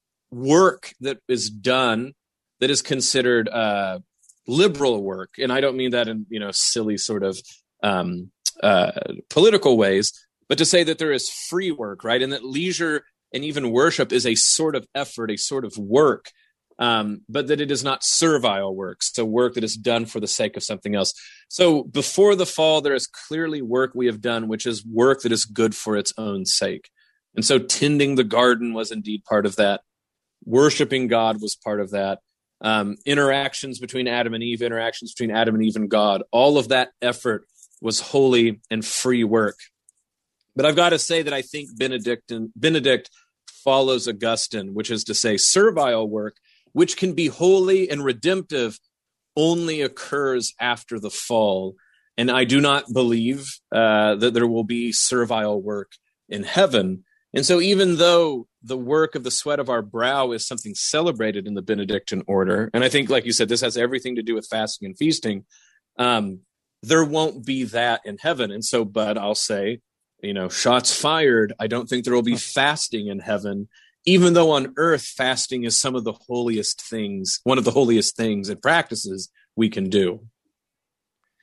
D: work that is done that is considered uh, liberal work, and I don't mean that in, you know, silly sort of um, uh, political ways, but to say that there is free work, right, and that leisure and even worship is a sort of effort, a sort of work, um, but that it is not servile work, so work that is done for the sake of something else. So before the fall, there is clearly work we have done, which is work that is good for its own sake. And so tending the garden was indeed part of that. Worshiping God was part of that. Um, interactions between Adam and Eve, interactions between Adam and Eve and God, all of that effort was holy and free work. But I've got to say that I think Benedict, Benedict follows Augustine, which is to say servile work, which can be holy and redemptive, only occurs after the fall. And I do not believe uh, that there will be servile work in heaven. And so even though the work of the sweat of our brow is something celebrated in the Benedictine order, and I think, like you said, this has everything to do with fasting and feasting, um, there won't be that in heaven. And so, but I'll say, you know, shots fired, I don't think there will be fasting in heaven, even though on earth fasting is some of the holiest things, one of the holiest things and practices we can do.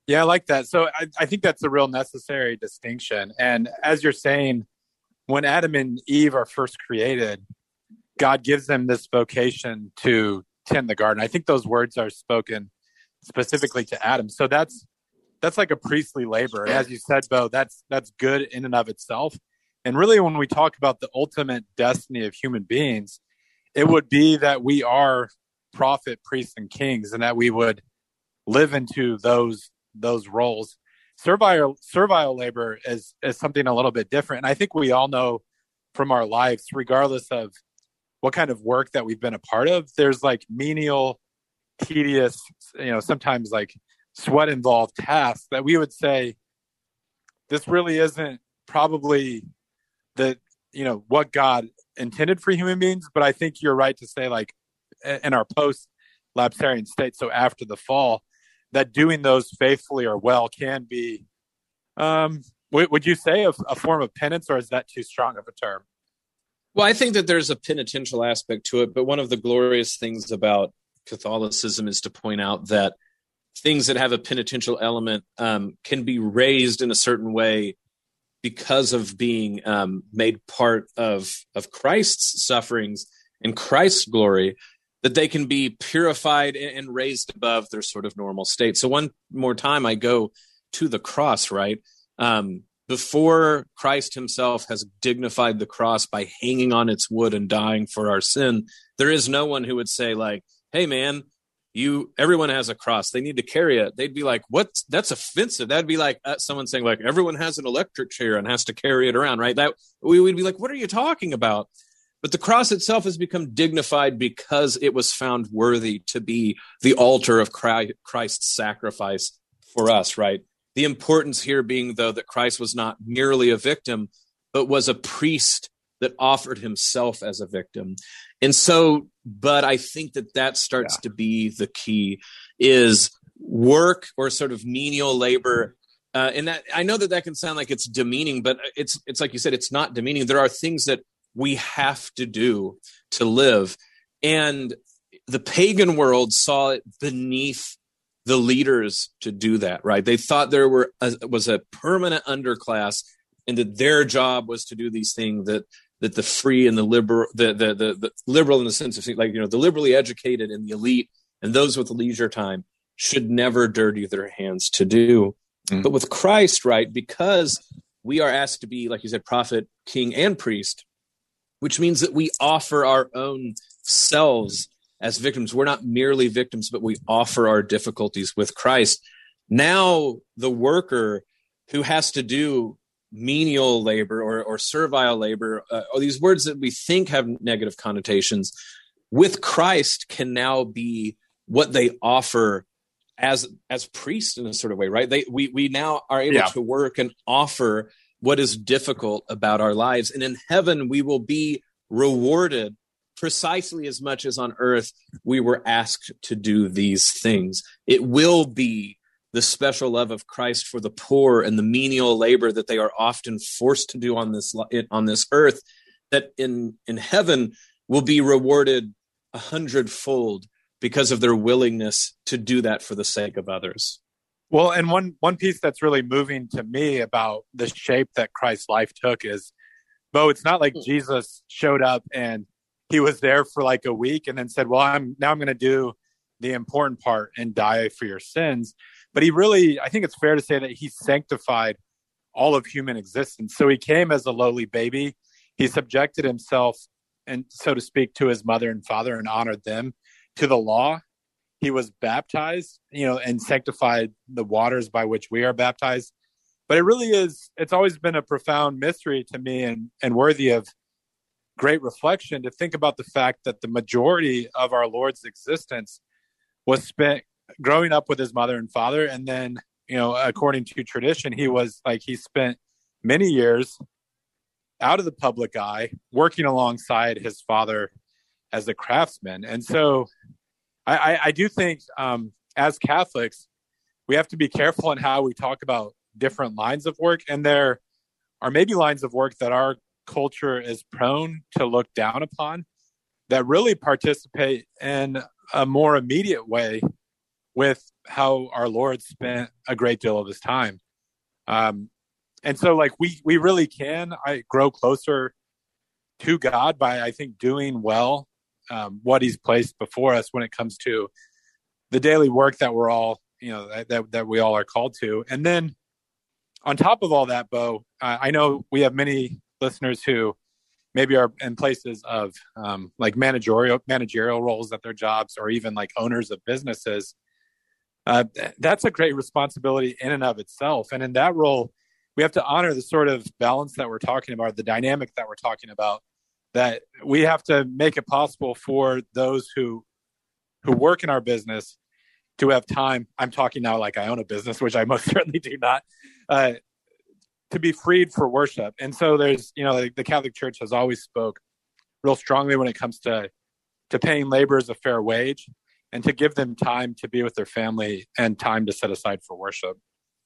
B: Yeah, I like that. So I, I think that's a real necessary distinction. And as you're saying, when Adam and Eve are first created, God gives them this vocation to tend the garden. I think those words are spoken specifically to Adam. So that's that's like a priestly labor. And as you said, Bo, that's that's good in and of itself. And really, when we talk about the ultimate destiny of human beings, it would be that we are prophet, priests, and kings, and that we would live into those those roles. Servile servile labor is is something a little bit different. And I think we all know from our lives, regardless of what kind of work that we've been a part of, there's like menial, tedious, you know, sometimes like sweat involved tasks that we would say, this really isn't probably the, you know, what God intended for human beings. But I think you're right to say, like, in our post lapsarian state, so after the fall, that doing those faithfully or well can be, um, w- would you say a, a form of penance, or is that too strong of a term?
D: Well, I think that there's a penitential aspect to it, but one of the glorious things about Catholicism is to point out that things that have a penitential element um, can be raised in a certain way because of being um, made part of, of Christ's sufferings and Christ's glory, that they can be purified and, and raised above their sort of normal state. So one more time, I go to the cross, right? Um, before Christ himself has dignified the cross by hanging on its wood and dying for our sin, there is no one who would say, like, hey, man, you, everyone has a cross. They need to carry it. They'd be like, what? That's offensive. That'd be like uh, someone saying, like, everyone has an electric chair and has to carry it around, right? That we would be like, what are you talking about? But the cross itself has become dignified because it was found worthy to be the altar of Christ's sacrifice for us, right? The importance here being, though, that Christ was not merely a victim, but was a priest that offered himself as a victim. And so, but I think that that starts yeah. to be the key, is work or sort of menial labor. Uh, and that, I know that that can sound like it's demeaning, but it's it's like you said, it's not demeaning. There are things that we have to do to live. And the pagan world saw it beneath the leaders to do that, right? They thought there were a, was a permanent underclass, and that their job was to do these things that that the free and the liberal, the, the the the liberal in the sense of, like, you know, the liberally educated and the elite and those with leisure time should never dirty their hands to do. Mm-hmm. But with Christ, right, because we are asked to be, like you said, prophet, king, and priest, which means that we offer our own selves as victims. We're not merely victims, but we offer our difficulties with Christ. Now the worker who has to do menial labor or, or servile labor, uh, or these words that we think have negative connotations, with Christ can now be what they offer as as priests in a sort of way, right? They we we now are able yeah. to work and offer what is difficult about our lives. And in heaven, we will be rewarded precisely as much as on earth we were asked to do these things. It will be the special love of Christ for the poor and the menial labor that they are often forced to do on this on this earth, that in, in heaven will be rewarded a hundredfold because of their willingness to do that for the sake of others.
B: Well, and one one piece that's really moving to me about the shape that Christ's life took is, Bo, it's not like Jesus showed up and he was there for like a week and then said, well, I'm now I'm going to do the important part and die for your sins. But he really, I think it's fair to say that he sanctified all of human existence. So he came as a lowly baby. He subjected himself, and so to speak, to his mother and father and honored them, to the law. He was baptized, you know, and sanctified the waters by which we are baptized. But it really is, it's always been a profound mystery to me, and, and worthy of great reflection to think about the fact that the majority of our Lord's existence was spent growing up with his mother and father. And then, you know, according to tradition, he was like, he spent many years out of the public eye, working alongside his father as a craftsman. And so I, I, I do think um, as Catholics, we have to be careful in how we talk about different lines of work. And there are maybe lines of work that our culture is prone to look down upon, that really participate in a more immediate way with how our Lord spent a great deal of his time. Um, and so like we, we really can I grow closer to God by, I think, doing well um, what he's placed before us when it comes to the daily work that we're all, you know, that, that we all are called to. And then on top of all that, Bo, uh, I know we have many listeners who maybe are in places of um, like managerial managerial roles at their jobs, or even like owners of businesses. Uh, th- that's a great responsibility in and of itself. And in that role, we have to honor the sort of balance that we're talking about, the dynamic that we're talking about, that we have to make it possible for those who who work in our business to have time. I'm talking now like I own a business, which I most certainly do not, uh, to be freed for worship. And so there's, you know, the, the Catholic Church has always spoke real strongly when it comes to to paying laborers a fair wage, and to give them time to be with their family and time to set aside for worship.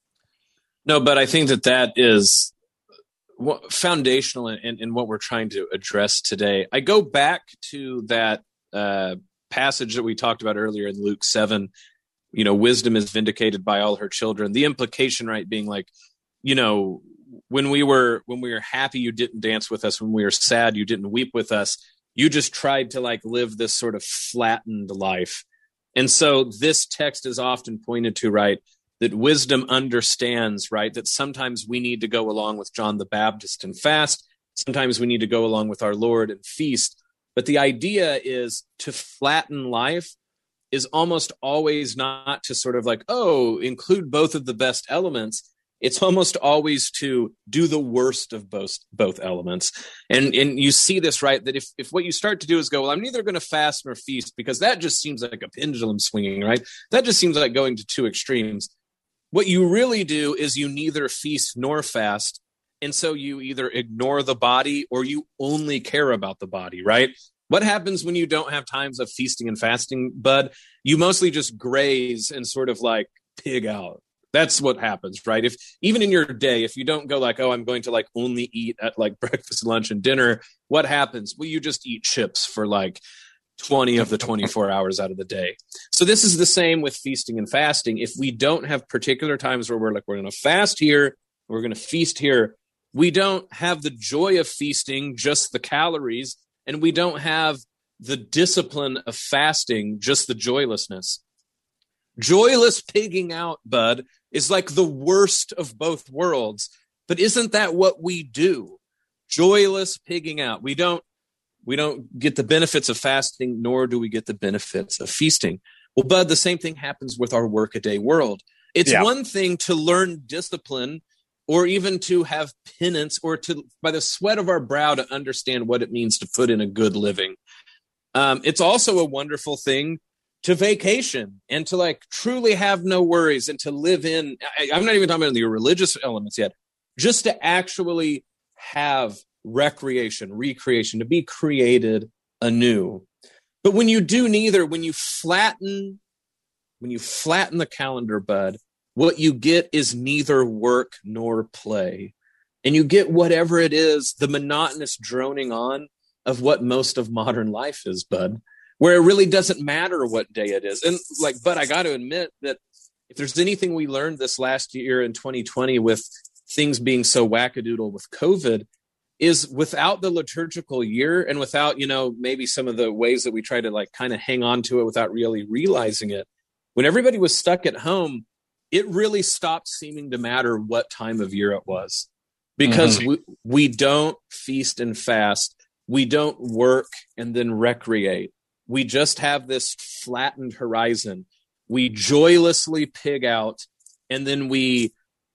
D: No, but I think that that is foundational in, in what we're trying to address today. I go back to that uh, passage that we talked about earlier in Luke seven, you know, wisdom is vindicated by all her children. The implication, right, being like, you know, when we were when we were happy, you didn't dance with us. When we were sad, you didn't weep with us. You just tried to like live this sort of flattened life. And so this text is often pointed to, right, that wisdom understands, right, that sometimes we need to go along with John the Baptist and fast. Sometimes we need to go along with our Lord and feast. But the idea is to flatten life is almost always not to sort of like, oh, include both of the best elements. It's almost always to do the worst of both both elements. And and you see this, right, that if, if what you start to do is go, well, I'm neither going to fast nor feast, because that just seems like a pendulum swinging, right? That just seems like going to two extremes. What you really do is you neither feast nor fast. And so you either ignore the body or you only care about the body, right? What happens when you don't have times of feasting and fasting, bud? You mostly just graze and sort of like pig out. That's what happens, right? If even in your day, if you don't go like, oh, I'm going to like only eat at like breakfast, lunch, and dinner, what happens? Well, you just eat chips for like twenty of the twenty-four hours out of the day. So this is the same with feasting and fasting. If we don't have particular times where we're like, we're going to fast here, we're going to feast here, we don't have the joy of feasting, just the calories, and we don't have the discipline of fasting, just the joylessness. Joyless pigging out, bud, is like the worst of both worlds. But isn't that what we do? Joyless pigging out. We don't we don't get the benefits of fasting, nor do we get the benefits of feasting. Well, bud, the same thing happens with our workaday world. It's yeah. one thing to learn discipline, or even to have penance, or to, by the sweat of our brow, to understand what it means to put in a good living. Um, it's also a wonderful thing to vacation and to like truly have no worries and to live in, I, I'm not even talking about the religious elements yet, just to actually have recreation, recreation, to be created anew. But when you do neither, when you flatten, when you flatten the calendar, bud, what you get is neither work nor play. And you get whatever it is, the monotonous droning on of what most of modern life is, bud, where it really doesn't matter what day it is. And like, but I got to admit that if there's anything we learned this last year in twenty twenty with things being so wackadoodle with COVID, is without the liturgical year and without, you know, maybe some of the ways that we try to like kind of hang on to it without really realizing it, when everybody was stuck at home, it really stopped seeming to matter what time of year it was, because mm-hmm. we, we don't feast and fast. We don't work and then recreate. We just have this flattened horizon. We joylessly pig out, and then we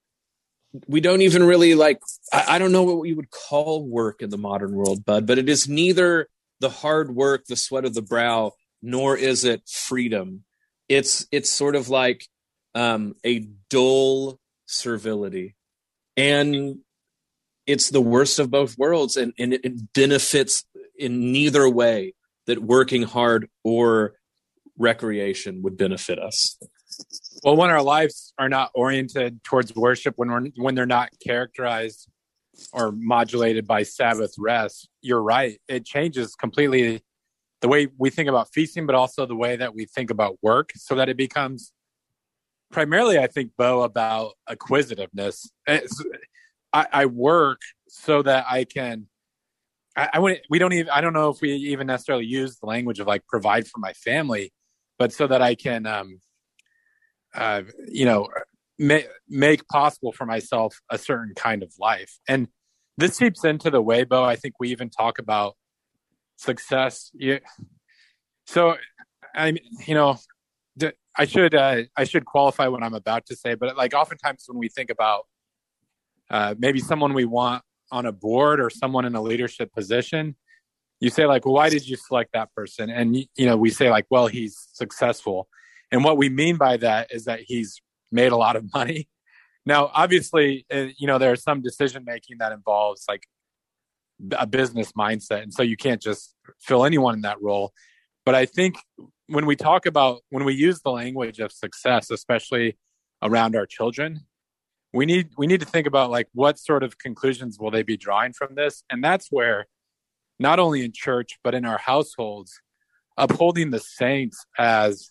D: we don't even really like, I, I don't know what we would call work in the modern world, bud, but it is neither the hard work, the sweat of the brow, nor is it freedom. It's it's sort of like um, a dull servility. And it's the worst of both worlds, and, and it benefits in neither way that working hard or recreation would benefit us.
B: Well, when our lives are not oriented towards worship, when we're, when they're not characterized or modulated by Sabbath rest, you're right. It changes completely the way we think about feasting, but also the way that we think about work, so that it becomes primarily, I think, Bo, about acquisitiveness. It's, I, I work so that I can. I, I wouldn't. We don't even. I don't know if we even necessarily use the language of like provide for my family, but so that I can, um, uh, you know, ma- make possible for myself a certain kind of life. And this seeps into the way, Bo, I think we even talk about success. Yeah. So, I mean, you know, I should uh, I should qualify what I'm about to say, but like oftentimes when we think about uh, maybe someone we want on a board or someone in a leadership position, you say like, well, why did you select that person? And, you know, we say like, well, he's successful. And what we mean by that is that he's made a lot of money. Now, obviously, uh, you know, there's some decision making that involves like a business mindset. And so you can't just fill anyone in that role. But I think when we talk about, when we use the language of success, especially around our children, we need we need to think about like what sort of conclusions will they be drawing from this? And that's where not only in church, but in our households, upholding the saints as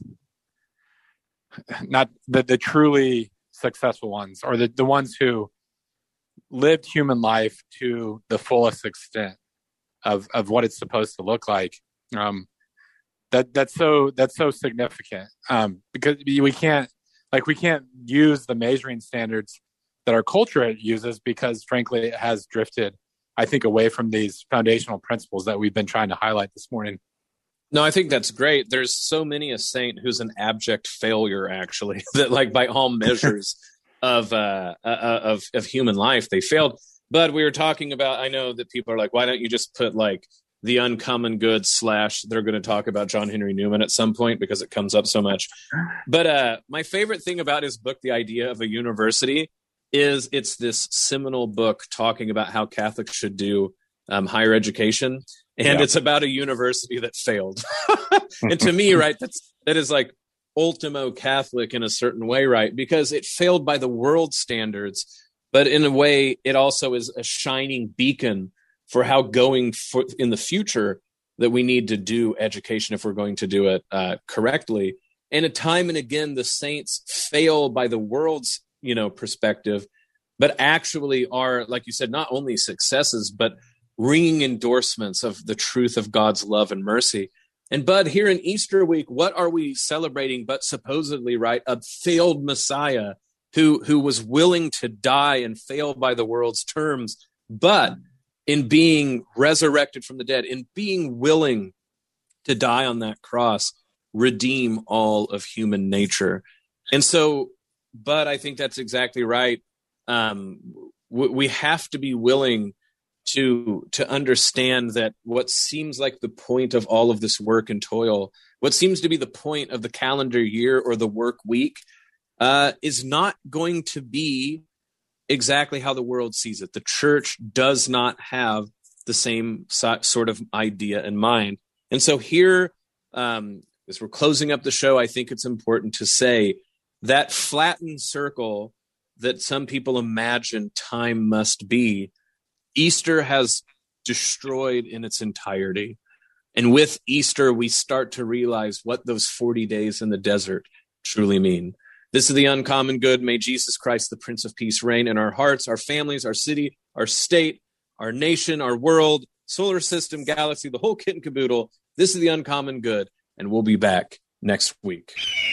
B: not the, the truly successful ones, or the, the ones who lived human life to the fullest extent of, of what it's supposed to look like. Um, that that's so that's so significant um, because we can't like we can't use the measuring standards that our culture uses because, frankly, it has drifted, I think, away from these foundational principles that we've been trying to highlight this morning.
D: No, I think that's great. There's so many a saint who's an abject failure, actually, that like by all measures of, uh, uh, of of human life, they failed. But we were talking about, I know that people are like, why don't you just put like the uncommon good slash, they're going to talk about John Henry Newman at some point because it comes up so much. But uh, my favorite thing about his book, The Idea of a University, is it's this seminal book talking about how Catholics should do um, higher education. And yeah. It's about a university that failed. And to me, right, that's, that is like ultimo Catholic in a certain way, right? Because it failed by the world standards, but in a way, it also is a shining beacon for how going for, in the future that we need to do education if we're going to do it uh, correctly. And a time and again, the saints fail by the world's, you know, perspective, but actually are, like you said, not only successes, but ringing endorsements of the truth of God's love and mercy. And Bud, here in Easter week, what are we celebrating but supposedly, right, a failed Messiah who, who was willing to die and fail by the world's terms, but in being resurrected from the dead, in being willing to die on that cross, redeem all of human nature. And so, but I think that's exactly right. Um, w- we have to be willing to to understand that what seems like the point of all of this work and toil, what seems to be the point of the calendar year or the work week, uh, is not going to be exactly how the world sees it. The church does not have the same so- sort of idea in mind. And so here, um, as we're closing up the show, I think it's important to say that flattened circle that some people imagine time must be, Easter has destroyed in its entirety. And with Easter, we start to realize what those forty days in the desert truly mean. This is the Uncommon Good. May Jesus Christ, the Prince of Peace, reign in our hearts, our families, our city, our state, our nation, our world, solar system, galaxy, the whole kit and caboodle. This is the Uncommon Good, and we'll be back next week.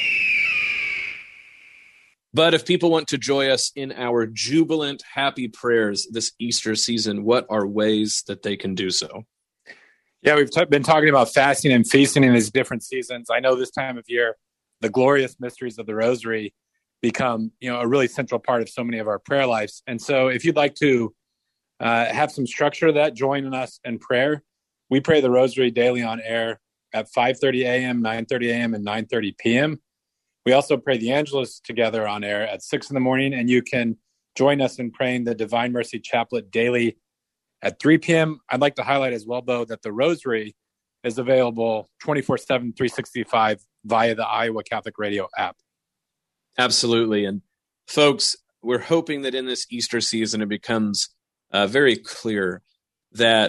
D: But if people want to join us in our jubilant, happy prayers this Easter season, what are ways that they can do so?
B: Yeah, we've t- been talking about fasting and feasting in these different seasons. I know this time of year, the glorious mysteries of the Rosary become, you know, a really central part of so many of our prayer lives. And so if you'd like to uh, have some structure to that, join us in prayer. We pray the Rosary daily on air at five thirty a.m., nine thirty a.m., and nine thirty p.m. We also pray the Angelus together on air at six in the morning, and you can join us in praying the Divine Mercy Chaplet daily at three p.m. I'd like to highlight as well, Bo, that the Rosary is available twenty-four seven, three sixty-five via the Iowa Catholic Radio app.
D: Absolutely. And folks, we're hoping that in this Easter season, it becomes uh, very clear that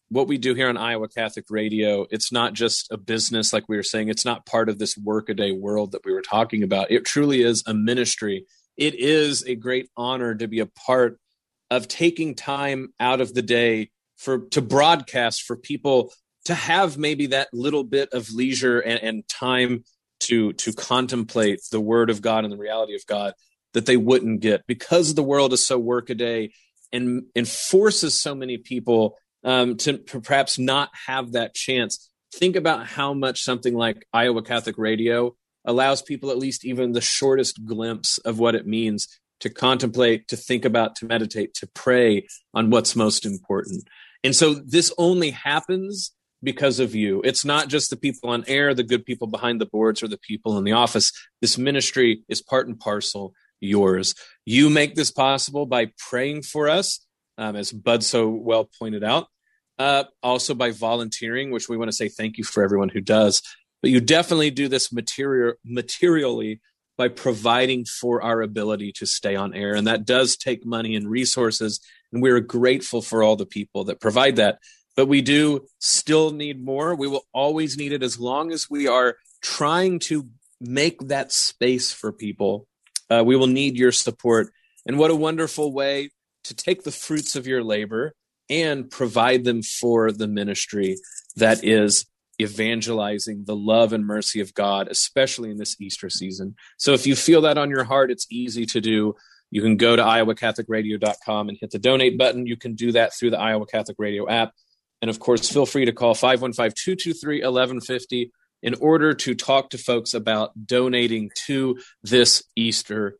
D: what we do here on Iowa Catholic Radio, it's not just a business, like we were saying. It's not part of this workaday world that we were talking about. It truly is a ministry. It is a great honor to be a part of taking time out of the day for to broadcast for people to have maybe that little bit of leisure and, and time to to contemplate the Word of God and the reality of God that they wouldn't get, because the world is so workaday and, and forces so many people um, to perhaps not have that chance. Think about how much something like Iowa Catholic Radio allows people at least even the shortest glimpse of what it means to contemplate, to think about, to meditate, to pray on what's most important. And so this only happens because of you. It's not just the people on air, the good people behind the boards, or the people in the office. This ministry is part and parcel yours. You make this possible by praying for us, um, as Bud so well pointed out, uh, also by volunteering, which we want to say thank you for everyone who does. But you definitely do this material, materially by providing for our ability to stay on air. And that does take money and resources. And we're grateful for all the people that provide that. But we do still need more. We will always need it as long as we are trying to make that space for people. Uh, we will need your support. And what a wonderful way to take the fruits of your labor and provide them for the ministry that is evangelizing the love and mercy of God, especially in this Easter season. So if you feel that on your heart, it's easy to do. You can go to iowa catholic radio dot com and hit the donate button. You can do that through the Iowa Catholic Radio app. And of course, feel free to call five one five, two two three, one one five zero in order to talk to folks about donating to this Easter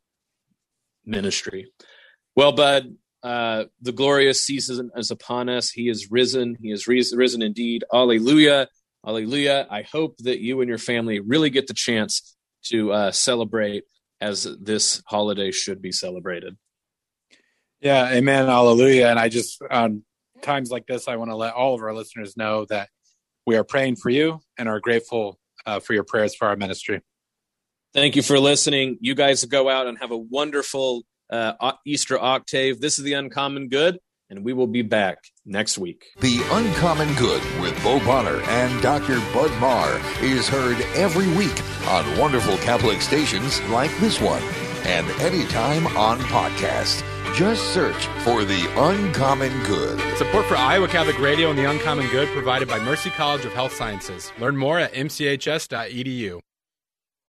D: ministry. Well, Bud, uh, the glorious season is upon us. He is risen. He is risen indeed. Alleluia. Alleluia. I hope that you and your family really get the chance to uh, celebrate as this holiday should be celebrated.
B: Yeah, amen. Alleluia. And I just, on times like this, I want to let all of our listeners know that we are praying for you and are grateful uh, for your prayers for our ministry.
D: Thank you for listening. You guys go out and have a wonderful uh, Easter octave. This is The Uncommon Good, and we will be back next week.
C: The Uncommon Good with Bo Bonner and Doctor Bud Marr is heard every week on wonderful Catholic stations like this one, and anytime on podcast. Just search for The Uncommon Good.
L: Support for Iowa Catholic Radio and The Uncommon Good provided by Mercy College of Health Sciences. Learn more at m c h s dot e d u.